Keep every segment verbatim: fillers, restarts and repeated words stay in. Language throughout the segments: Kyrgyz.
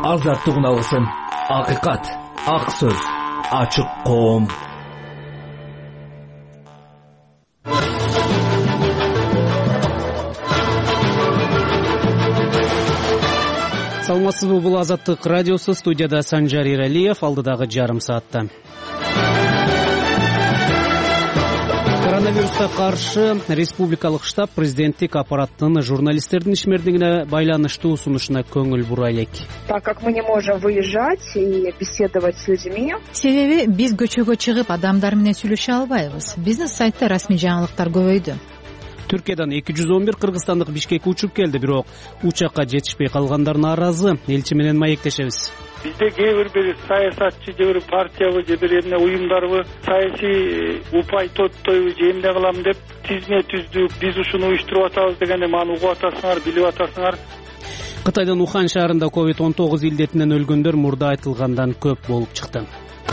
Азаттыгын алсын. Акыйкат, ак сөз, ачык коом. Саламатсызбы, бул Азаттык радиосу, студияда Санжар Иралиев, алдыдагы жарым саатта. Коронавируска каршы республикалык штаб президенттик аппараттын журналисттердин ишмердигине байланыштуу сунушуна көңүл бура элек. Так как мы не можем выезжать и беседовать с людьми. Себеби биз көчөгө чыгып адамдар менен сүйлөшө албайбыз. Биздин сайтта расмий жаңылыктар көбөйдү. Түркиядан эки жүз он бир кыргызстандык Бишкекке учуп келди, бирок учакка жетишпей калгандар нааразы. Элчи менен маектешебиз. Бизде кээ бир саясатчы же бир партиябы же бир эмне уюмдарбы саясий упай тоттойбу же эмне кылам деп тизме түздүк, биз ушуну уюштуруп атабыз дегенде маны угуп атасыңар, билип атасыңар. Кытайдын Ухан шаарында ковид он тогуз илдетинен өлгөндөр мурда айтылгандан көп болуп чыкты.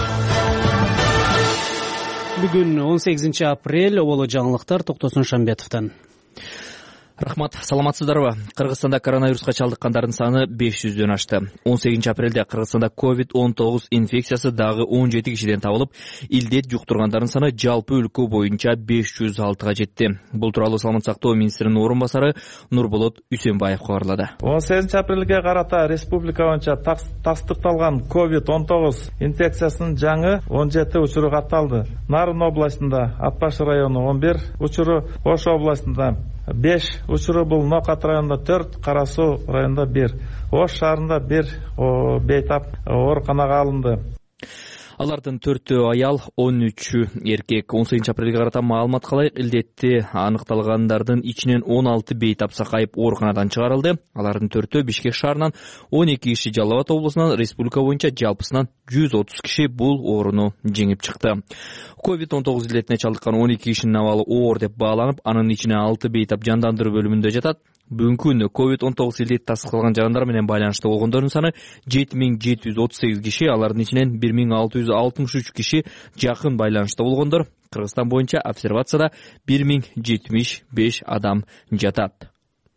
Бүгүн он сегизинчи апрель, оболо жаңылыктар Токтосун Шамбетовдон. Рахмат, саламатсыздарбы? Кыргызстанда коронавируска чалдыккандардын саны беш жүздөн ашты. он сегизинчи апрелде Кыргызстанда ковид он тогуз инфекциясы дагы он жети кишиден табылып, илдет жуктургандардын саны жалпы өлкө боюнча беш жүз алтыга жетти. Бул тууралуу Саламат сактоо министринин орун басары Нурболот Үсөнбаев кабарлады. он сегизинчи апрелге карата республика боюнча тастыкталган ковид он тогуз инфекциясынын жаңы он жети учуру катталды. Нарын областында Ат Баш району он бир учуру, Ош областында беш учуру, бул Нокат районунда төрт, Кара Суу районунда бир, Ош шаарында бир бейтап ооруканага алынды. Алардын төртөө аял, он үчү эркек. он сегизинчи апрелге карата маалымат калайык, илдетти аныкталгандардын ичинен он алты бейтап сакайып ооруканадан чыгарылды. Алардын төртөө Бишкек шаарынан, он эки киши Жалал Абад облусунан, республика боюнча жалпысынан жүз отуз киши бул ооруну жеңип чыкты. ковид он тогуз илдетине чалдыккан он эки кишинин абалы оор деп бааланып, анын ичине алты бейтап жандандыруу бөлүмүндө жатат. Бүгүнкү күндө ковид он тогуз илдети тастыкталган жарандар менен байланыштуу болгондордун саны жети миң жети жүз отуз сегиз киши, алардын ичинен бир миң алты жүз алтымыш үч киши жакын байланышта болгондор. Кыргызстан боюнча обсервацияда бир миң жетимиш беш адам жатат.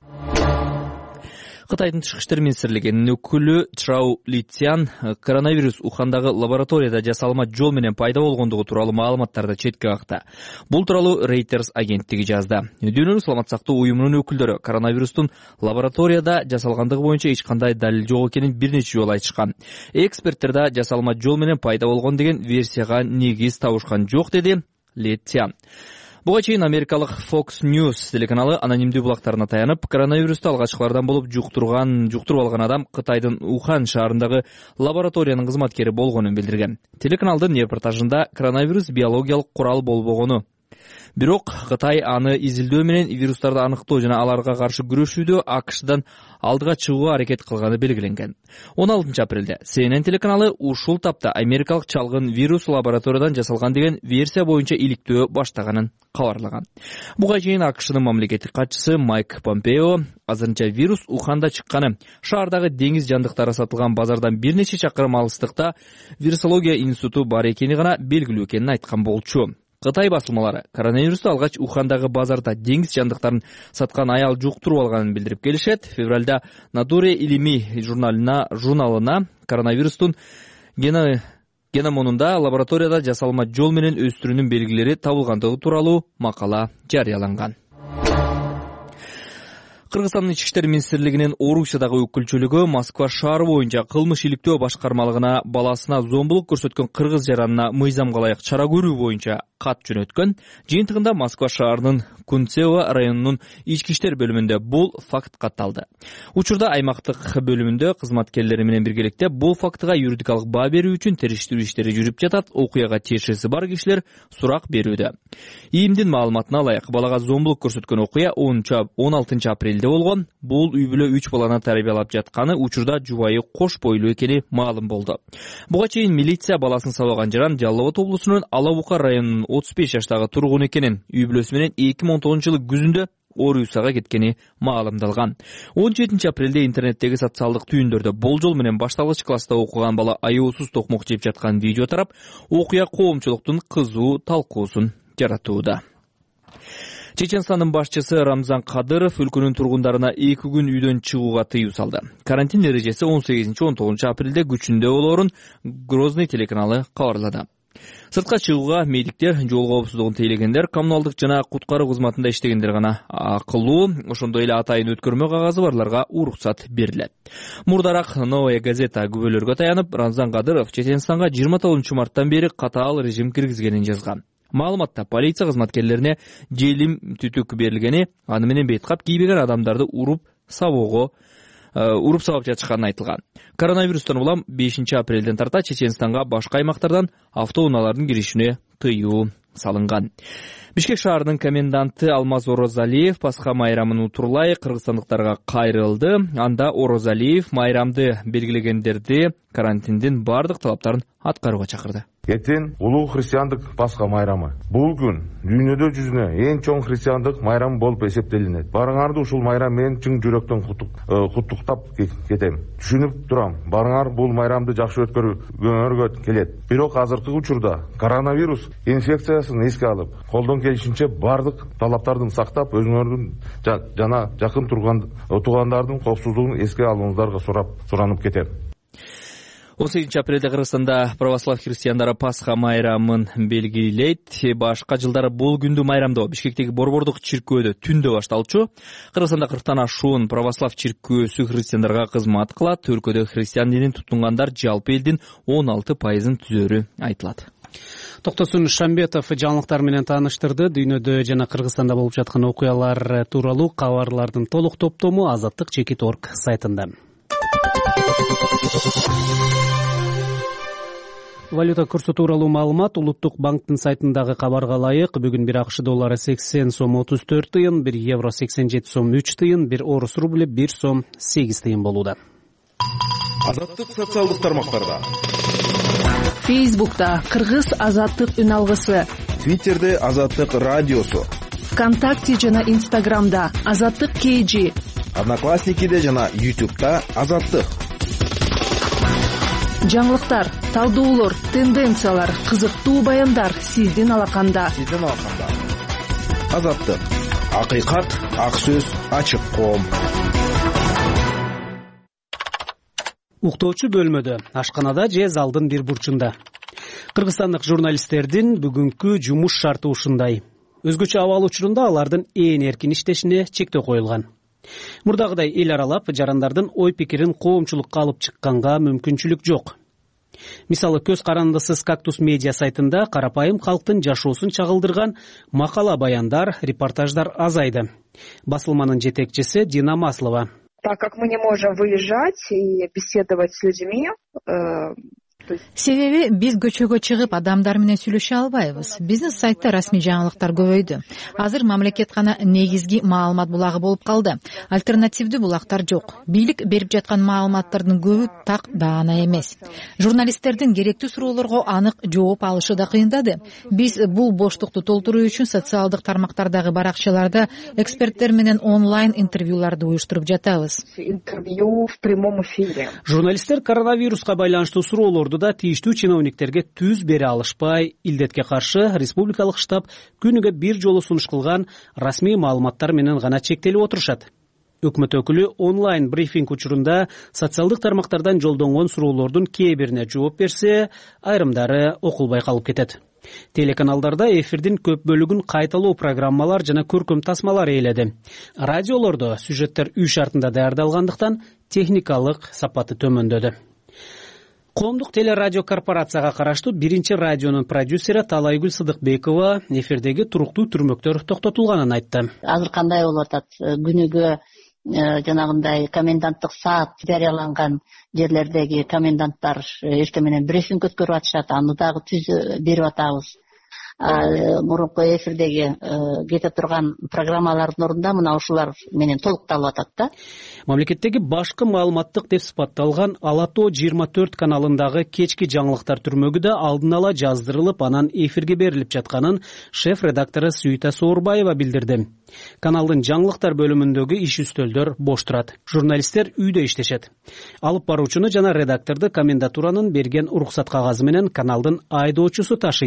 Кытайдын тышкы иштер министрлигинин өкүлү Чжао Литян коронавирус Ухандагы лабораторияда жасалма жол менен пайда болгондугу тууралуу маалыматтарды четке какты. Бул тууралуу Reuters агенттиги жазды. Дүйнөлүк саламат сактоо уюмунун өкүлдөрү коронавирустун лабораторияда жасалгандыгы боюнча эч кандай далил жок экенин бир нече жолу айтышкан. Эксперттер да жасалма жол менен пайда болгон деген версияга негиз табышкан жок, деди Литян. Буга чейин америкалык Fox News телеканалы анонимдүү булактарына таянып, коронавирусту алгачкылардан болуп жуктурган, жуктуруп алган адам Кытайдын Ухан шаарындагы лабораториянын кызматкери болгонун билдирген. Телеканалдын репортажында коронавирус биологиялык курал болбогону, бирок Кытай аны изилдөө менен вирустарды аныктоо жана аларга каршы күрөшүүдө АКШдан алдыга чыгууга аракет кылганы белгиленген. он алтынчы апрелде Си Эн Эн телеканалы ушул тапта америкалык чалгын вирус лабораториядан жасалган деген версия боюнча иликтөө баштаганын кабарлаган. Буга чейин АКШнын мамлекеттик катчысы Майк Помпео азырынча вирус Уханда чыкканы, шаардагы деңиз жандыктары сатылган базардан бир нече чакырым алыстыкта вирусология институту бар экени гана белгилүү экенин айткан болчу. Кытай басылмалары коронавирусту алгач Ухандагы базарда деңиз жандыктарын саткан аял жуктуруп алганын билдирип келишет. Февралда Nature илимий журналына журналына коронавирустун гена геномунунда лабораторияда жасалма жол менен өстүрүүнүн белгилери табылгандыгы тууралуу макала жарыяланган. Кыргызстандын ички иштер министрлигинин Орусиядагы өкүлчүлүгү Москва шаары боюнча кылмыш иликтөө башкармалыгына баласына зомбулук көрсөткөн кыргыз жаранына мыйзамга ылайык чара көрүү боюнча кат жөнөткөн. Жыйынтыгында Москва шаарынын Кунцево районунун ички иштер бөлүмүндө бул факт катталды. Учурда аймактык бөлүмүндө кызматкерлери менен биргеликте бул фактыга юридикалык баа берүү үчүн териштирүү иштери жүрүп жатат. Окуяга тиешеси бар кишилер сурак берүүдө. ИИМдин маалыматына ылайык балага зомбулук көрсөткөн окуя он алтынчы апрелде болгон. Бул үй бүлө үч баланы тарбиялап жатканы, учурда жубайы кош бойлуу экени маалым болду. Буга чейин милиция баласын сабаган жаран Жалал Абад облусунун Ала Бука районунун отуз беш жаштагы тургун экенин, үй бүлөсү менен эки миң он тогузунчу жылы күзүндө Орусияга кеткени маалымдалган. он жетинчи апрелде интернеттеги социалдык түйүндөрдө болжол менен башталгыч класста окуган бала аяосуз токмок жеп жаткан видео тарап, окуя коомчулуктун кызуу талкуусун жаратууда. Чеченстандын башчысы Рамзан Кадыров өлкөнүн тургундарына эки күн үйдөн чыгууга тыюу салды. Карантин эрежеси он сегизинчи он тогузунчу апрелде күчүндө болоорун Грозный телеканалы кабарлады. Сыртка чыгууга медиктер, жол коопсуздугун тейлегендер, коммуналдык жана куткаруу кызматында иштегендер гана акылуу, ошондой эле атайын өткөрмө кагазы барларга уруксат берилет. Мурдараак Новая газета күбөлөргө таянып, Рамзан Кадыров Чеченстанга жыйырма тогузунчу марттан бери катаал режим киргизгенин жазган. Маалыматта полиция кызматкерлерине желим түтүк берилгени, аны менен беткап кийбеген адамдарды уруп сабоого уруп сабап жатышканы айтылган. Коронавирустан улам бешинчи апрелден тарта Чеченстанга башка аймактардан автоунаалардын киришине тыюу салынган. Бишкек шаарынын коменданты Алмаз Орозалиев Пасха майрамын утурлай кыргызстандыктарга кайрылды. Анда Орозалиев майрамды белгилегендерди карантиндин бардык талаптарын аткарууга чакырды. Эртең улуу христиандык Пасха майрамы. Бул күн дүйнөдө жүзүнө эң чоң христиандык майрам болуп эсептелинет. Барыңарды ушул майрам менен чың жүрөктөн куттуктап кетем. Түшүнүп турам, барыңар бул майрамды жакшы өткөргөнгөргө келет. Бирок азыркы учурда коронавирус инфекциясын эске алып, колдон келишинче бардык талаптарды сактап, өзүңөрдүн жана жакын турган туугандардын коопсуздугун эске алууңуздарга сурап суранып кетем. он сегизинчи апрелде Кыргызстанда православ христиандары Пасха майрамын белгилейт. Башка жылдары бул күндү майрамдоо Бишкектеги Борбордук чиркөөдө түндө башталчу. Кыргызстанда кырктан ашуун православ чиркөөсү христиандарга кызмат кылат. Өлкөдө христиан динин тутунгандар жалпы элдин он алты пайызын түзөрү айтылат. Токтосун Шамбетов жаңылыктар менен тааныштырды. Дүйнөдө жана Кыргызстанда болуп жаткан окуялар тууралуу кабарлардын толук топтому Азаттык чекит точка орг сайтында. Валюта курсу тууралуу маалымат Улуттук банктын сайтындагы кабарга ылайык. Бүгүн бир акш доллары сексен сом отуз төрт тыйын, бир евро сексен жети сом үч тыйын, бир орус рубль бир сом сегиз тыйын болууда. Азаттык социалдык тармактарда. Фейсбукта Кыргыз Азаттык үн алгысы. Твиттерде Азаттык радиосу. ВКонтакте жана Инстаграмда Азаттык кей джи. Одноклассникиде жана Ютубта Азаттык. Жаңылыктар, талдоолор, тенденциялар, кызыктуу баяндар сиздин алаканда. Сиздин алаканда. Азаттык. Акыйкат, ак сөз, ачык коом. Уктоочу бөлмөдө, ашканада же залдын бир бурчунда. Кыргызстандык журналисттердин бүгүнкү жумуш шарты ушундай. Өзгөчө абал учурунда алардын ээн эркин иштешине чектөө коюлган. Мурдагыдай эл аралап жарандардын ой пикирин коомчулукка алып чыкканга мүмкүнчүлүк жок. Мисалы, көз карандысыз Кактус медиа сайтында карапайым калктын жашоосун чагылдырган макала баяндар, репортаждар азайды. Басылманын жетекчиси Дина Маслова. Так как мы не можем выезжать и беседовать с людьми, э... Себеби биз көчөгө чыгып адамдар менен сүйлөшө албайбыз. Бизнес сайтта расмий жаңылыктар көбөйдү. Азыр мамлекет гана негизги маалымат булагы болуп калды. Альтернативдүү булактар жок. Бийлик берип жаткан маалыматтардын көбү так даана эмес. Журналисттердин керектүү суроолорго анык жооп алышы да кыйындады. Биз бул боштукту толтуруу үчүн социалдык тармактардагы баракчаларда эксперттер менен онлайн интервьюларды уюштуруп жатабыз. Интервью в прямом эфире. Журналисттер коронавируска байланыштуу суроолорду да тийиштүү чиновниктерге түз бере алышпай, илдетке каршы республикалык штаб күнүгө бир жолу сунуш кылган расмий маалыматтар менен гана чектелип отурушат. Өкмөт өкүлү онлайн брифинг учурунда социалдык тармактардан жолдонгон суроолордун кээ бирине жооп берсе, айрымдары окулбай калып кетет. Телеканалдарда эфирдин көп бөлүгүн кайталоо программалар жана көркөм тасмалар ээледи. Радиолордо сюжеттер үй шартында даярдалгандыктан техникалык сапаты төмөндөдү. Коомдук телерадио корпорацияга караштуу биринчи радионун продюсери Талайгүл Сыдыкбекова эфирдеги туруктуу түрмөктөр токтотулганын айтты. Азыр кандай болуп атат? Күнүгө жанагындай коменданттык саат жарыяланган жерлердеги коменданттар эртең менен брифинг өткөрүп атышат, аны дагы түз берип атабыз. Мурунку эфирдеги кете турган программалардын ордунда мына ушулар менен толукталып атат да. Мамлекеттеги башкы маалыматтык деп сыпатталган Ала тоо жыйырма төрт каналындагы кечки жаңылыктар түрмөгү да алдын ала жаздырылып, анан эфирге берилип жатканын шеф-редактору Сүйүта Соорбаева билдирди. Каналдын жаңылыктар бөлүмүндөгү иш үстөлдөр бош турат. Журналисттер үйдө иштешет. Алып баруучуну жана редакторду комендатуранын берген уруксат кагазы менен каналдын айдоочусу ташыйт.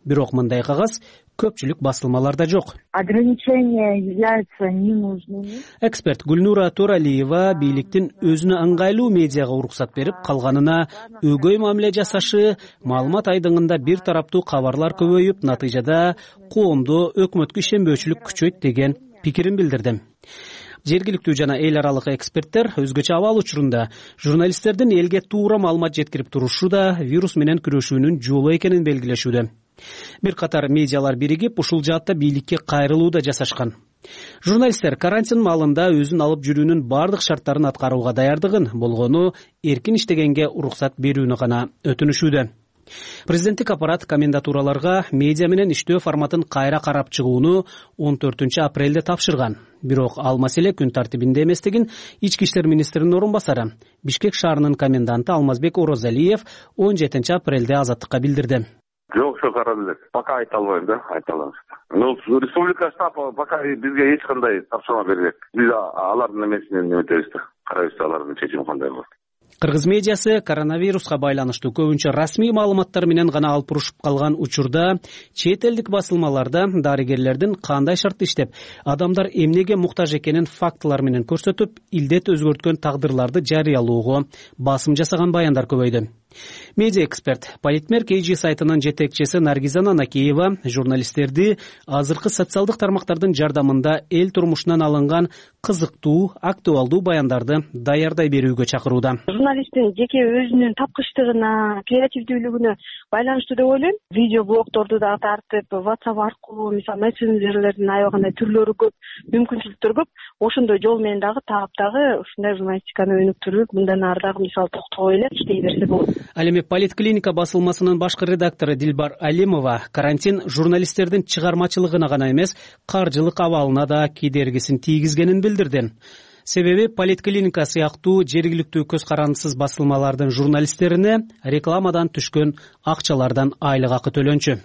бирок мындай кагаз көпчүлүк басылмаларда жок. Ограничения являются ненужными. Эксперт Гүлнура Туралиева бийликтин өзүнө ыңгайлуу медиага уруксат берип, калганына өгөй мамиле жасашы, маалымат айдыңында бир тараптуу кабарлар көбөйүп, натыйжада коомдо өкмөткө ишенбөөчүлүк күчөйт деген пикирин билдирди. Жергиликтүү жана эл аралык эксперттер өзгөчө абал учурунда журналисттердин элге туура маалымат жеткирип турушу да вирус менен күрөшүүнүн жолу экенин белгилешүүдө. Бир катар медиалар биригип, ушул жаатта бийликке кайрылуу да жасашкан. Журналисттер карантин маалында өзүн алып жүрүүнүн бардык шарттарын аткарууга даярдыгын, болгону эркин иштегенге уруксат берүүнү гана өтүнүшүүдө. Президенттик аппарат комендатураларга медиа менен иштөө форматын кайра карап чыгууну он төртүнчү апрелде тапшырган. Бирок ал маселе күн тартибинде эместигин ички иштер министринин орун басары, Бишкек шаарынын коменданты Алмазбек Орозалиев он жетинчи апрелде Азаттыкка билдирди. Жок, ошо карап элек. Пока айта албайм да, айта алам. Ну, республика штабы пока бизге эч кандай тапшырма бербек. Биз алардын эмесинен өтөбүз да. Карайбыз алардын чечими кандай болот. Кыргыз медиасы коронавируска байланыштуу көбүнчө расмий маалыматтар менен гана алып урушуп калган учурда чет элдик басылмаларда дарыгерлердин кандай шартта иштеп, адамдар эмнеге муктаж экенин фактылар менен көрсөтүп, илдет өзгөрткөн тагдырларды жарыялоого басым жасаган баяндар көбөйдү. Медиа эксперт Политмер Кейджи сайтынын жетекчиси Наргиза Нанакеева журналисттерди азыркы социалдык тармактардын жардамында эл турмушунан алынган кызыктуу, актуалдуу баяндарды даярдай берүүгө чакырууда. Журналисттин жеке өзүнүн тапкычтыгына, креативдүүлүгүнө байланыштуу деп ойлойм. Видео блогторду да тартып, WhatsApp аркылуу, мисалы мессенджерлердин аябагандай түрлөрү көп, мүмкүнчүлүктөр көп. Ошондой жол менен дагы таап-дагы ушундай журналистиканы өнүктүрүп, мындан ары дагы мисалы токтобой эле иштей берсе болот. Ал эми Политклиника басылмасынын башкы редактору Дилбар Алимова карантин журналисттердин чыгармачылыгына гана эмес, каржылык абалына да кедергисин тийгизгенин билдирди. Себеби Политклиника сыяктуу жергиликтүү көз карандысыз басылмалардын журналисттерине рекламадан түшкөн акчалардан айлык акы төлөнчү.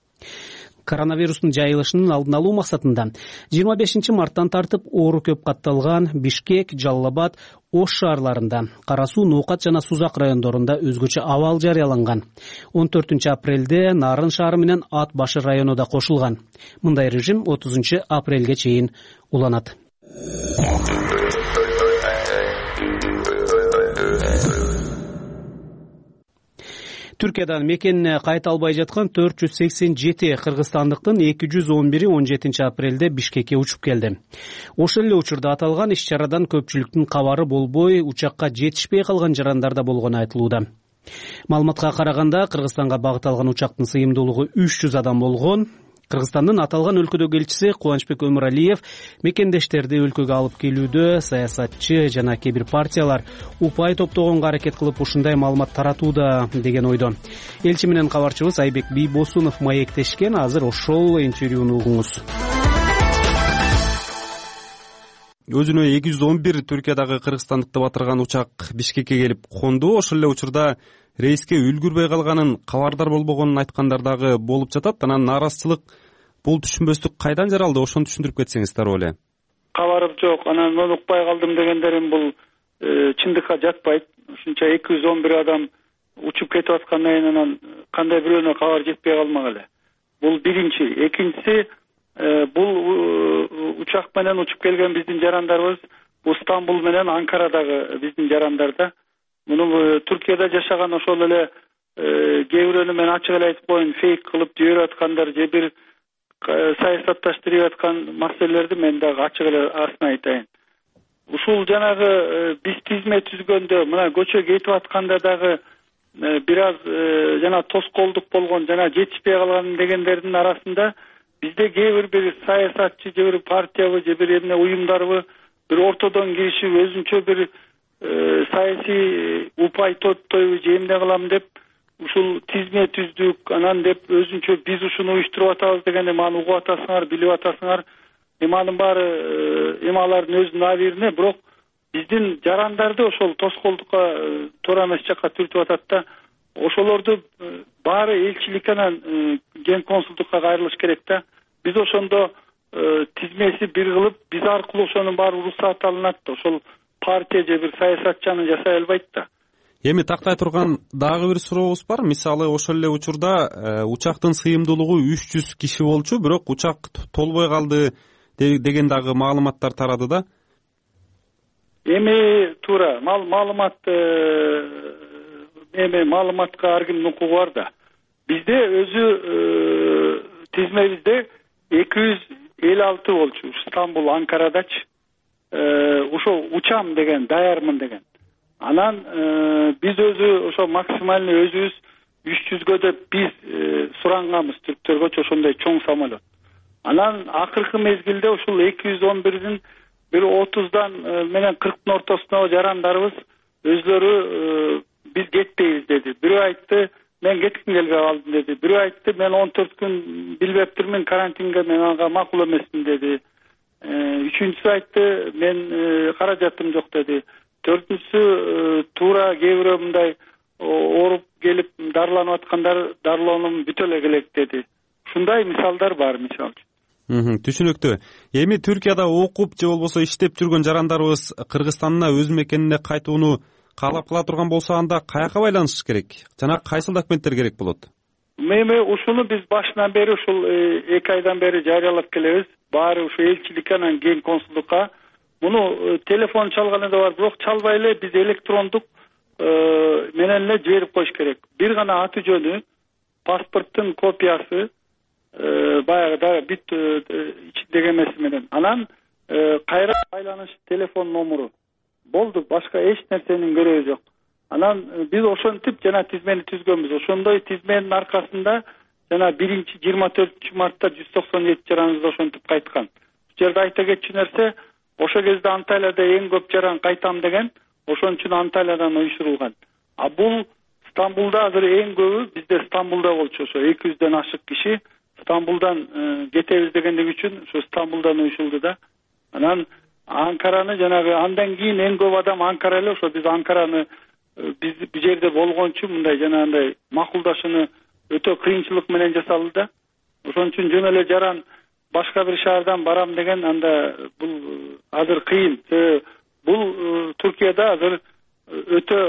Коронавирустун жайылышынын алдын алуу максатында жыйырма бешинчи марттан тартып оору көп катталган Бишкек, Жалал Абад, Ош шаарларында, Кара Суу, Ноокат жана Сузак райондорунда өзгөчө абал жарыяланган. он төртүнчү апрелде Нарын шаары менен Ат Башы району да кошулган. Мындай режим отузунчу апрелге чейин уланат. Түркиядан мекенине кайта албай жаткан төрт жүз сексен жети кыргызстандыктын эки жүз он бири он жетинчи апрелде Бишкекке учуп келди. Ошол эле учурда аталган иш-чарадан көпчүлүктүн кабары болбой, учакка жетишпей калган жарандар да болгону айтылууда. Маалыматка караганда, Кыргызстанга багыт алган учактын сыйымдуулугу үч жүз адам болгон. Кыргызстандын аталган өлкөдөгү элчиси Кубанычбек Өмүралиев мекендештерди өлкөгө алып келүүдө саясатчы жана кээ бир партиялар упай топтогонго аракет кылып ушундай маалымат таратууда деген ойдо. Элчи менен кабарчыбыз Айбек Бийбосунов маектешкен. Азыр ошол интервьюну угуңуз. Өзүнө эки жүз он бир Түркиядагы кыргызстандыкты батырган учак Бишкекке келип конду. Ошол эле учурда рейске үлгүрбөй калганын, кабардар болбогонун айткандар дагы болуп жатат. Анан нааразычылык, бул түшүнбөстүк кайдан жаралды? Ошону түшүндүрүп кетсеңиз дароо эле. Кабарым жок, анан мен укпай калдым дегендерим бул чындыкка жатпайт. Ушунча эки жүз он бир адам учуп кетип аткандан кийин анан кандай бирөөнө кабар жетпей калмак эле. Бул биринчи. Экинчиси, бул учак менен учуп келген биздин жарандарыбыз Стамбул менен Анкарадагы биздин жарандарда. Муну Түркияда жашаган ошол эле кээ бирөөнү мен ачык эле айтып коеюн, фейк кылып жиберип аткандар же бир саясатташтырып аткан маселелерди мен дагы ачык эле астына айтайын. Ушул жанагы биз тизме түзгөндө, мына көчө кетип атканда дагы бир аз жана тоскоолдук болгон, жана жетишпей калган дегендердин арасында бизде кээ бир бир саясатчы же бир партиябы же бир эмне уюмдарбы бир ортодон киришип өзүнчө бир саясий упай тоттойбу же эмне кылам деп ушул тизме түздүк, анан деп өзүнчө биз ушуну уюштуруп атабыз дегенди маны угуп атасыңар, билип атасыңар. Эми анын баары эми алардын өзүнүн абийирине, бирок биздин жарандарды ошол тоскоолдукка туура эмес жакка түртүп атат да. Ошолорду баары элчилик анан ген консулдукка кайрылыш керек да. Биз ошондо тизмеси бир кылып, биз аркылуу ошонун баары уруксат алынат да. Ошол партия же бир саясатчаны жасай албайт да. эми тактай турган дагы бир сурообуз бар. Мисалы ошол эле учурда учактын сыйымдуулугу үч жүз киши болчу, бирок учак толбой калды деген дагы маалыматтар тарады да. Эми туура маалымат эми маалыматка ар кимдин укугу бар да. Бизде өзү тизмебизде эки жүз элүү алты болчу. Стамбул, Анкарадачы. Ошол учам деген, даярмын деген. Анан биз өзү ошо максимальный өзүбүз үч жүзгө деп биз суранганбыз түрктөргөчү ошондой чоң самолет. Анан акыркы мезгилде ушул эки жүз он бирдин бир отуздан менен кырктын ортосундагы жарандарыбыз өзлөрү биз кетпейбиз деди. Бирөө айтты, мен кетким келбей калдым деди. Бирөө айтты, мен он төрт күн билбептирмин, карантинге мен ага макул эмесмин деди. Үчүнчүсү айтты, мен каражатым жок деди. Төртүнчүсү туура кээ бирөө мындай ооруп келип дарыланып аткандар дарылоонум бүтө эле келек деди. Ушундай мисалдар бар, мисалы. Түшүнүктүү. Эми Түркияда окуп же болбосо иштеп жүргөн жарандарыбыз Кыргызстандын өз мекенине кайтууну каалап кала турган болсо, анда каяка байланыш керек? Жана кайсыл документтер керек болот? Эми ушуну биз башынан бери ушул эки айдан бери жарыялап келебиз. Баары ушу элчиликке, анан кийин консулдукка. Муну телефон чалганы да бар, бирок чалбай эле биз электрондук менен эле жиберип коюш керек. Бир гана аты жөнү, паспорттун копиясы, баягы бүт ичиндеги эмеси менен. Анан кайра байланыш телефон номуру. Болду, башка эч нерсенин кереги жок. Анан биз ошентип жана тизмени түзгөнбүз. Ошондой тизменин аркасында жана биринчи жыйырма төртүнчү мартта жүз токсон жети жараныбыз ошентип кайткан. Бул жерде айта кетчү нерсе, ошо кезде Анталияда эң көп жаран кайтам деген, ошон үчүн Анталиядан уюшурулган. А бул Стамбулда азыр эң көбү бизде Стамбулда болчу, ошо эки жүздөн ашык киши Стамбулдан кетебиз дегендиги үчүн ошо Стамбулдан уюшулду да. Анан Анкараны жанагы андан кийин эң көп адам Анкара эле, ошо биз Анкараны биз бул жерде болгон үчүн мындай жанагындай макулдашууну өтө кыйынчылык менен жасалды да. Ошон үчүн жөн эле жаран башка бир шаардан барам деген, анда бул азыр кыйын. Бул Түркияда азыр өтө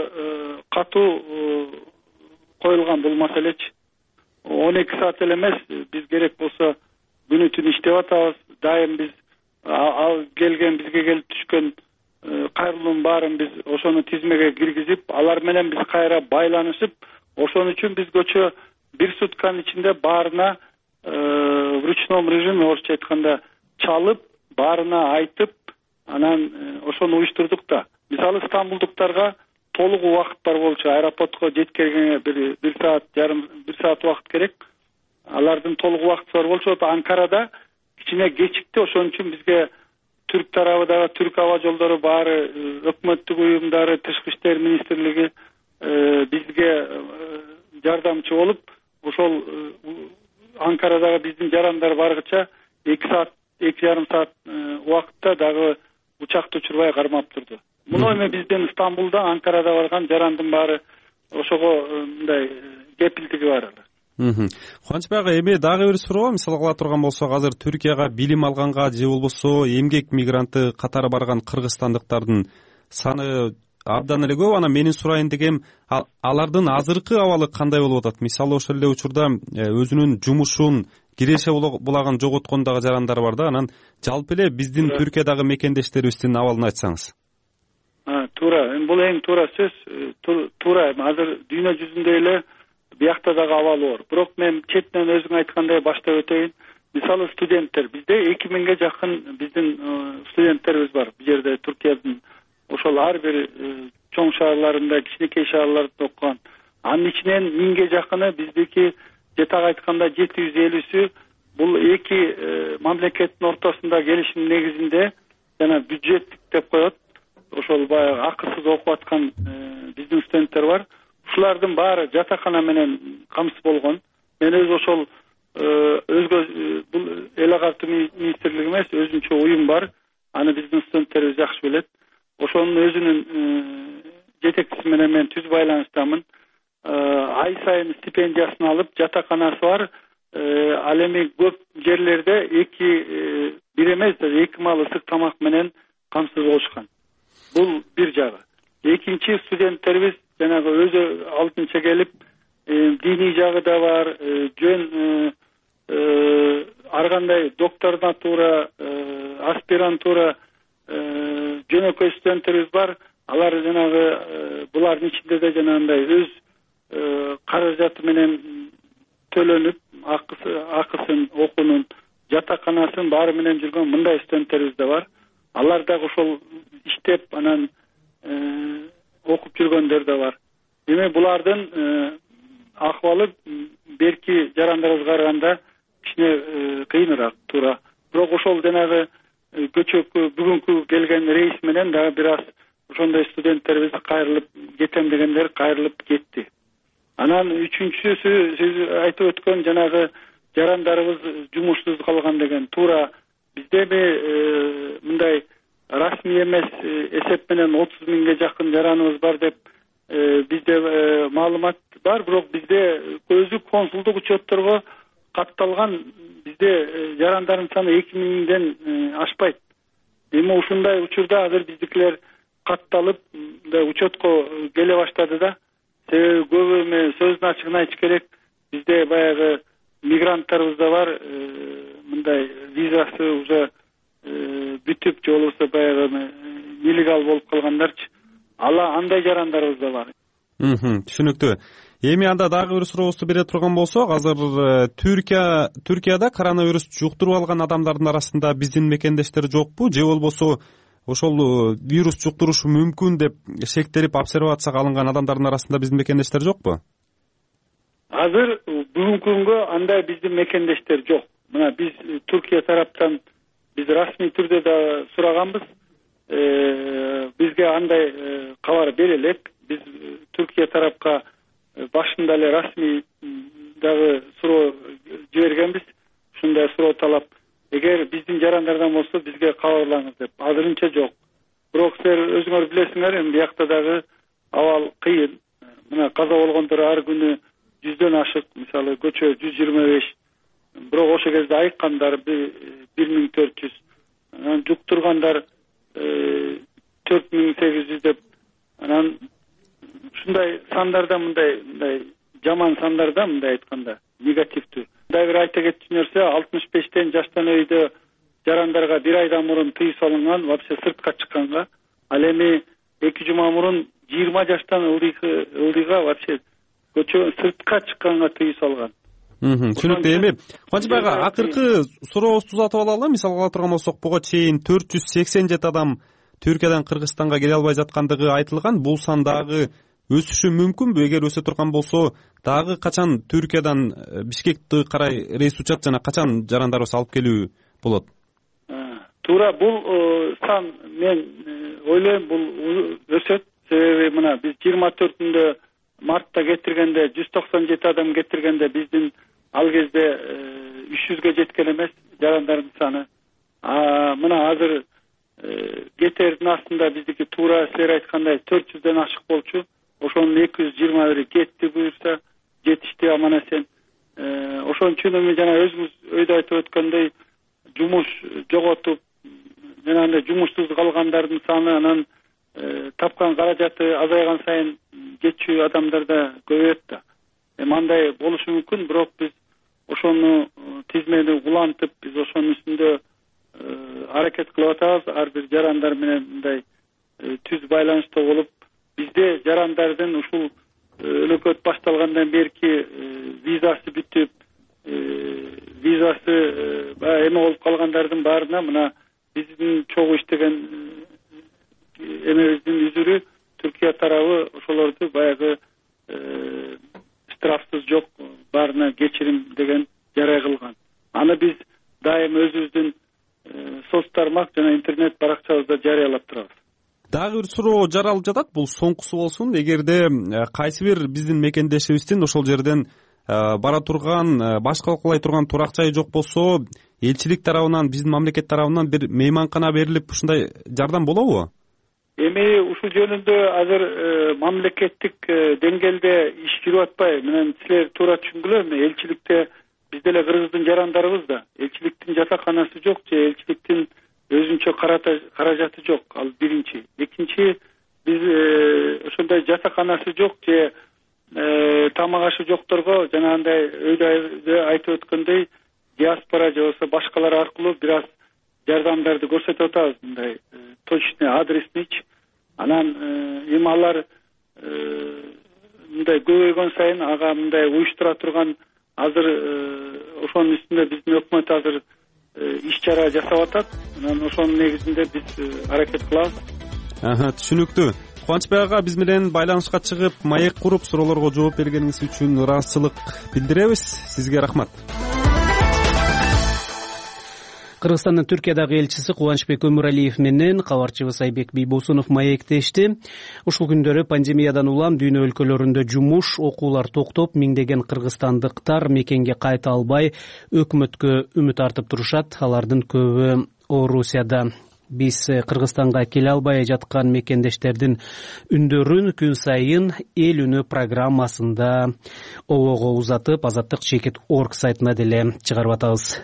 катуу коюлган бул маселечи. он эки саат эле эмес, биз керек болсо күнү түн иштеп атабыз. Дайым биз ал келген, бизге келип түшкөн кайрылуунун баарын биз ошону тизмеге киргизип, алар менен биз кайра байланышып, ошон үчүн бизгөчө бир сутканын ичинде баарына в ручном режиме, орусча айтканда, чалып, баарына айтып, анан ошону уюштурдук да. Мисалы стамбулдуктарга толук убакыт бар болчу, аэропортко жеткергенге бир бир саат жарым бир саат убакыт керек. Алардын толук убакыты бар болчу. Анкарада кичине кечикти, ошон үчүн бизге түрк тарабыдагы түрк аба жолдору баары, өкмөттүк уюмдары, тышкы иштер министрлиги бизге жардамчы болуп, ошол Анкарадагы биздин жарандар баргыча эки саат, эки жарым саат убакытта дагы учакты учурбай кармап турду. Муну эми биздин Стамбулда, Анкарада барган жарандын баары ошого мындай кепилдиги бар. Кубанычбек ага, эми дагы бир суроо, мисалы кыла турган болсок, азыр Түркияга билим алганга же болбосо эмгек мигранты катары барган кыргызстандыктардын саны абдан эле көп. Анан менин сурайын дегем, алардын азыркы абалы кандай болуп атат? Мисалы ошол эле учурда өзүнүн жумушун киреше булагын жоготкондагы жарандар бар да. Анан жалпы эле биздин Түркиядагы мекендештерибиздин абалын айтсаңыз. Туура, бул эң туура сөз. Туура, азыр дүйнө жүзүндө эле биякта дагы абалы бар. Бирок мен четинен өзүң айткандай баштап өтөйүн. Мисалы студенттер, бизде эки миңге жакын биздин студенттерибиз бар. Бул жерде Түркиядын ошол ар бир чоң шаарларында, кичинекей шаарларда окуган. Анын ичинен миңге жакыны биздики, жетак айтканда жети жүз элүүсү бул эки мамлекеттин ортосунда келишим негизинде жана бюджеттик деп коет. Ошол баягы акысыз окуп аткан биздин студенттер бар. Ушулардын баары жатакана менен камсыз болгон. Мен өз ошол өзгө бул эл агартуу министрлиги эмес, өзүнчө уюм бар. Аны биздин студенттерибиз жакшы билет. Ошонун өзүнүн жетекчиси менен мен түз байланыштамын. Ай сайын стипендиясын алып, жатаканасы бар. Ал эми көп жерлерде эки бир эмес, эки маал ысык тамак менен камсыз болушкан. Бул бир жагы. Экинчи, студенттерибиз жанагы өзү алдынча келип диний жагы да бар, жөн ар кандай докторнатура, аспирантура жөнөкөй студенттерибиз бар. Алар жанагы булардын ичинде да жанагындай өз каражаты менен төлөнүп, акысын, окуунун, жатаканасын баары менен жүргөн мындай студенттерибиз да бар. Алар дагы ошол иштеп, анан окуп жүргөндөр да бар. Демек булардын акыбалы берки жарандарыбызга караганда кичине кыйыныраак, туура. Бирок ошол жанагы көчөккө бүгүнкү келген рейс менен дагы бир аз ошондой студенттерибиз кайрылып кетем дегендер кайрылып кетти. Анан үчүнчүсү сиз айтып өткөн жанагы жарандарыбыз жумушсуз калган деген туура. Бизде эми мындай расмий эмес эсеп менен отуз миңге жакын жараныбыз бар деп бизде маалымат бар, бирок бизде өзү консулдук учетторго катталган бизде жарандардын саны эки миңден ашпайт. Эми ушундай учурда азыр биздикилер катталып учетко келе баштады да. Себеби көбү эми сөздүн ачыгын айтыш керек, бизде баягы мигранттарыбыз да бар, мындай визасы уже бүтүп, же болбосо баягы нелегал болуп калгандарчы. Ала андай жарандарыбыз да бар. Түшүнүктүү. Эми анда дагы бир сурообузду бере турган болсок, азыр Түркия Түркияда коронавирус жуктуруп алган адамдардын арасында биздин мекендештер жокпу, же болбосо ошол вирус жуктурушу мүмкүн деп шектелип обсервацияга алынган адамдардын арасында биздин мекендештер жокпу? Азыр бүгүнкү күнгө андай биздин мекендештер жок. Мына биз Түркия тараптан биз расмий түрдө да сураганбыз. Бизге андай кабар бере элек. Биз Түркия тарапка башында эле расмий дагы суроо жибергенбиз. Ушундай суроо талап, эгер биздин жарандардан болсо бизге кабарлаңыз деп. Азырынча жок. Бирок силер өзүңөр билесиңер, эми биякта дагы абал кыйын. Мына каза болгондор ар күнү жүздөн ашык, мисалы көчө жүз жыйырма беш. Бирок ошол кезде айыккандар бир миң төрт жүз. Анан жуктургандар төрт миң сегиз жүз деп. Анан ушундай сандарда мындай мындай жаман сандарда мындай айтканда негативдүү. Мындай бир айта кетчү нерсе, алтымыш бештен жаштан өйдө жарандарга бир айдан мурун тыюу салынган, вообще сыртка чыкканга. Ал эми эки жума мурун жыйырма жаштан ылдыйга вообще көчө сыртка чыкканга тыюу салган. Түшүнүктүү. Эми Кубанычбай ага, акыркы сурообузду узатып алалы. Мисалга ала турган болсок, буга чейин төрт жүз сексен жети адам Түркиядан Кыргызстанга келе албай жаткандыгы айтылган. Бул сан дагы өсүшү мүмкүнбү? Эгер өсө турган болсо, дагы качан Түркиядан Бишкекке карай рейс учат жана качан жарандарыбыз алып келүү болот? Туура, бул сан мен ойлойм бул өсөт. Себеби мына биз жыйырма төртүндө мартта кетиргенде жүз токсон жети адам кетиргенде биздин ал кезде үч жүзгө жеткен эмес жарандардын саны. Мына азыр кетердин астында биздики туура силер айткандай төрт жүздөн ашык болчу. Ошонун эки жүз жыйырма бири кетти буюрса, жетишти аман эсен. Ошон үчүн эми жана өзүбүз өйдө айтып өткөндөй жумуш жоготуп, жанагындай жумушсуз калгандардын саны, анан тапкан каражаты азайган сайын кетчү адамдар да көбөйөт да. Эми андай болушу мүмкүн, бирок биз ошону тизмени улантып, биз ошонун үстүндө аракет кылып атабыз. Ар бир жарандар менен мындай түз байланышта болуп, бизде жарандардын ушул өлөкөт башталгандан берки визасы бүтүп, визасы эме болуп калгандардын баарына мына биздин чогуу иштеген эмебиздин үзүрү Түркия тарабы ошолорду баягы штрафсыз жок, баарына кечирим деген жарай кылган. Аны биз дайым өзүбүздүн соц тармак жана интернет баракчабызда жарыялап турабыз. Дагы бир суроо жаралып жатат, бул соңкусу болсун. Эгерде кайсы бир биздин мекендешибиздин ошол жерден бара турган, баш калкалай турган турак жайы жок болсо, элчилик тарабынан, биздин мамлекет тарабынан бир мейманкана берилип, ушундай жардам болобу? Эми ушул жөнүндө азыр мамлекеттик деңгээлде иш жүрүп атпайбы? Менен силер туура түшүнгүлөр, элчиликте бизде эле Кыргыздын жарандарыбыз да, элчиликтин жатаканасы жок же элчиликтин өзүнчө каражаты жок. Ал биринчи. Экинчи, биз ошондой жатаканасы жок же тамак ашы жокторго жанагындай өйдө айтып өткөндөй диаспора же болбосо башкалар аркылуу бир аз жардамдарды көрсөтүп атабыз, мындай точный адресныйчи. Анан эми алар мындай көбөйгөн сайын ага мындай уюштура турган азыр ошонун үстүндө биздин өкмөт азыр иш чара жасап атат. Анан ошонун негизинде биз аракет кылабыз. Түшүнүктүү. Кубанычбек ага, биз менен байланышка чыгып, маек куруп, суроолорго жооп бергениңиз үчүн ыраазычылык билдиребиз. Сизге рахмат. Кыргызстандын Түркиядагы элчиси Кубанычбек Өмүралиев менен кабарчыбыз Айбек Бийбосунов маектешти. Ушул күндөрү пандемиядан улам дүйнө өлкөлөрүндө жумуш, окуулар токтоп, миңдеген кыргызстандыктар мекенге кайта албай өкмөткө үмүт артып турушат. Алардын көбү Орусияда. Биз Кыргызстанга келе албай жаткан мекендештердин үндөрүн күн сайын эл үнү программасында обого узатып, азаттык чекит точка орг сайтына деле чыгарып атабыз.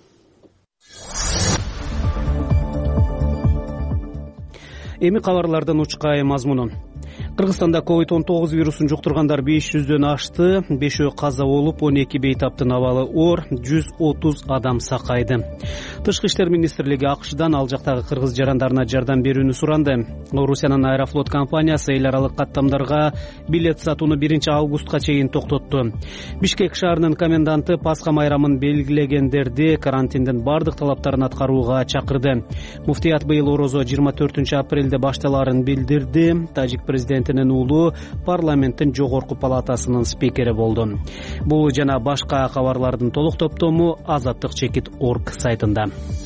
Эми кабарлардан учкай мазмуну. Кыргызстанда ковид он тогуз вирусун жуктургандар беш жүздөн ашты, бешөө каза болуп, он эки бейтаптын абалы оор, жүз отуз адам сакайды. Тышкы иштер министрлиги АКШдан ал жактагы кыргыз жарандарына жардам берүүнү суранды. Орусиянын Аэрофлот компаниясы эл аралык каттамдарга билет сатууну биринчи августка чейин токтотту. Бишкек шаарынын коменданты Пасха майрамын белгилегендерди карантиндин бардык талаптарын аткарууга чакырды. Муфтият быйыл орозо жыйырма төртүнчү апрелде башталарын билдирди. Тажик президентинин уулу парламенттин жогорку палатасынын спикери болду. Бул жана башка кабарлардын толук топтому азаттык чекит точка орг сайтында.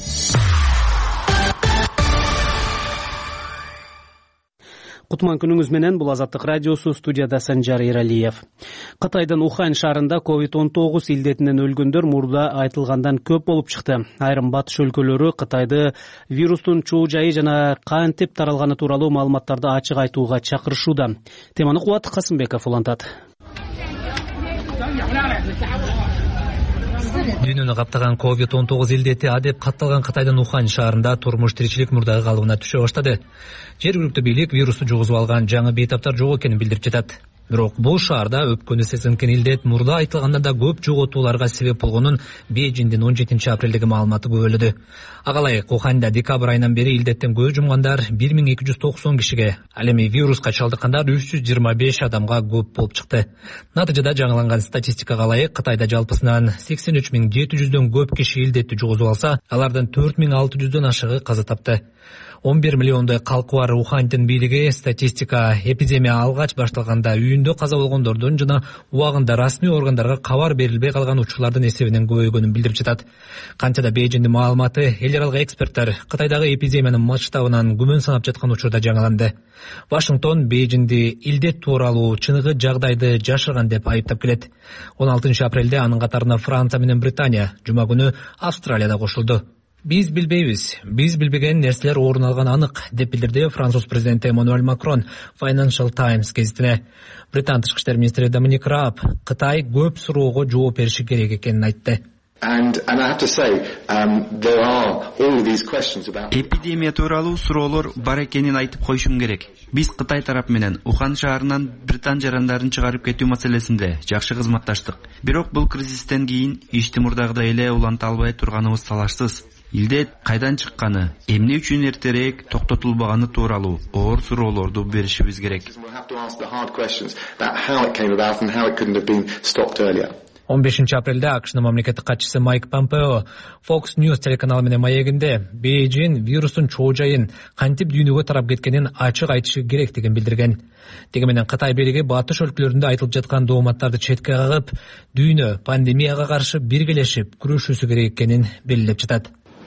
Кутман күнүңүз менен, бул Азаттык радиосу, студияда Санжар Эралиев. Кытайдын Ухань шаарында ковид он тогуз илдетинен өлгөндөр мурда айтылгандан көп болуп чыкты. Айрым батыш өлкөлөрү Кытайды вирустун чоо жайы жана кантип таралганы тууралуу маалыматтарды ачык айтууга чакырышууда. Теманы Кубат Касымбеков улантат. Дүйнөнү каптаган ковид он тогуз илдети адеп катталган Кытайдын Ухань шаарында турмуш тиричилик мурдагы калыбына түшө баштады. Жергиликтүү бийлик вирусту жугузуп алган жаңы бейтаптар жок экенин билдирип жатат. Бирок бул шаарда өпкөнү сезинкен илдет мурда айтылгандан да көп жоготууларга себеп болгонун Бейжиңдин он жетинчи апрелдеги маалыматы күбөлөдү. Агалай Уханьда декабрь айынан бери илдеттен көз жумгандар бир миң эки жүз токсон кишиге, ал эми вируска чалдыккандар үч жүз жыйырма беш адамга көп болуп чыкты. Натыйжада жаңыланган статистикага ылайык Кытайда жалпысынан сексен үч миң жети жүздөн көп киши илдетти жугузуп алса, алардан төрт миң алты жүздөн ашыгы каза тапты. он бир миллиондой калкы бар Уханьдын бийлиги статистика эпидемия алгач башталганда үйүндө каза болгондордун жана убагында расмий органдарга кабар берилбей калган учурлардын эсебинен көбөйгөнүн билдирип жатат. Канча да Бейжиңдин маалыматы эл аралык эксперттер Кытайдагы эпидемиянын масштабынан күмөн санап жаткан учурда жаңыланды. Вашингтон Бейжиңди илдет тууралуу чыныгы жагдайды жашырган деп айыптап келет. он алтынчы апрелде анын катарына Франция менен Британия, жума күнү Австралияда кошулду. Биз билбейбиз, биз билбеген нерселер орун алган анык, деп билдирди Француз президенти Эммануэль Макрон Financial Times гезитине. Британ тышкы иштер министри Доминик Рааб Кытай көп суроого жооп бериши керек экенин айтты. Эпидемия тууралуу суроолор бар экенин айтып коюшум керек. Биз Кытай тарап менен Ухань шаарынан Британ жарандарын чыгарып кетүү маселесинде жакшы кызматташтык. Бирок бул кризистен кийин ишти мурдагыдай эле уланта албай турганыбыз талашсыз. Илдет кайдан чыкканы, эмне үчүн эртерээк токтотулбаганы тууралуу оор суроолорду беришибиз керек. он бешинчи апрелде АКШнын мамлекеттик катчысы Майк Помпео Fox News телеканалы менен маегинде Бейжиң вирустун чоо жайын кантип дүйнөгө тарап кеткенин ачык айтышы керектигин билдирген. Деги менен Кытай бийлиги батыш өлкөлөрүндө айтылып жаткан дооматтарды четке кагып, дүйнө пандемияга каршы биргелешип күрөшүүсү керек экенин белгилеп жатат.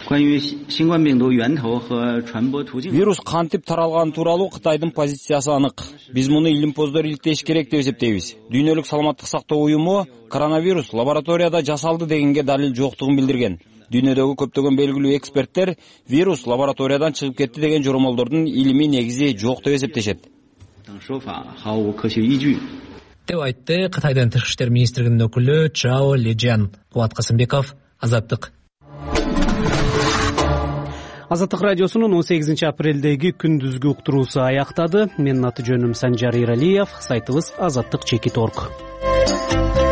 Вирус кантип таралганы тууралуу Кытайдын позициясы анык. Биз муну илимпоздор иликтеш керек деп эсептейбиз. Дүйнөлүк саламаттык сактоо уюму коронавирус лабораторияда жасалды дегенге далил жоктугун билдирген. Дүйнөдөгү көптөгөн белгилүү эксперттер вирус лабораториядан чыгып кетти деген жоромолдордун илимий негизи жок деп эсептешет. Деп айтты Кытайдын тышкы иштер министрлигинин өкүлү Чао Лежан. Кубат Касымбеков, Азаттык. Азаттык радиосунун он сегизинчи апрелдеги күндүзгү уктуруусу аяктады. Менин аты жөнүм Санжар Иралиев. Сайтыбыз азаттык чекит точка орг.